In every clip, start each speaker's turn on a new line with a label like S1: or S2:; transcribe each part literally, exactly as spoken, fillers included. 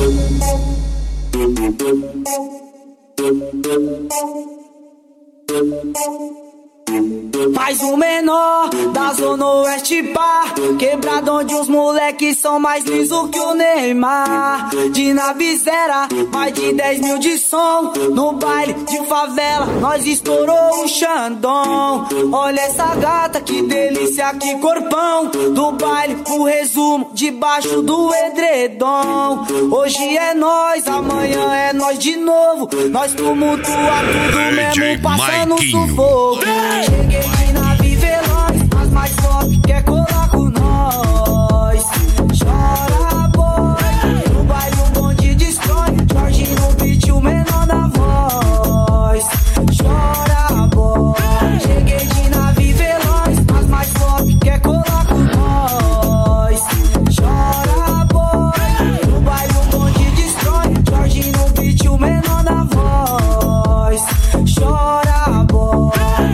S1: Mais um menor da Zona Oeste, pá, quebrado onde os moleques são mais lisos que o Neymar. De Navizera, mais de dez mil de som. No baile de favela, nós estourou o Xandão. Olha essa gata, que delícia, que corpão. Do baile, o resumo, debaixo do edredom. Hoje é nós, amanhã é nós de novo. Nós tumultua tudo mesmo, passando um sufoco. Cheguei aqui na Vivelões, as mais top quer colar com nós. Chora, boy, no baile o bonde destrói. Jorge no beat, o menor da voz. Chora, boy, cheguei aqui na Vivelões, as mais top quer colar com nós. Chora, boy, no baile o bonde destrói. Jorge no beat, o menor da voz. Chora, boy.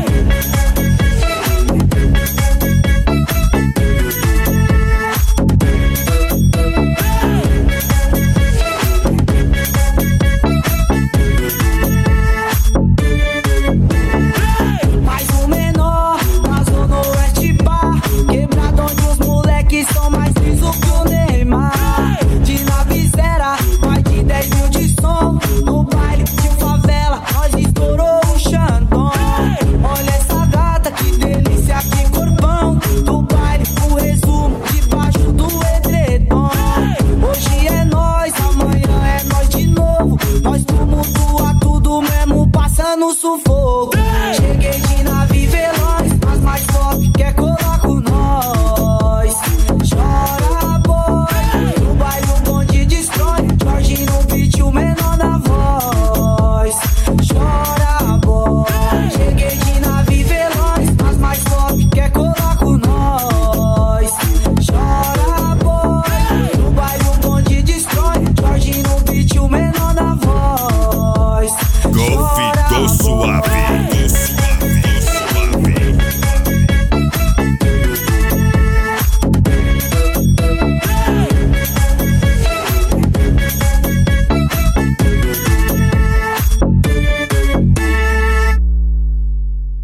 S1: São mais lisos que o Neymar. De Navizera, mais de dez mil de som. No baile de favela, nós estourou o Xandão. Olha essa gata, que delícia, que corpão. Do baile, o resumo, debaixo do edredom. Hoje é nós, amanhã é nós de novo. Nós tumultua tudo mesmo, passando sufoco.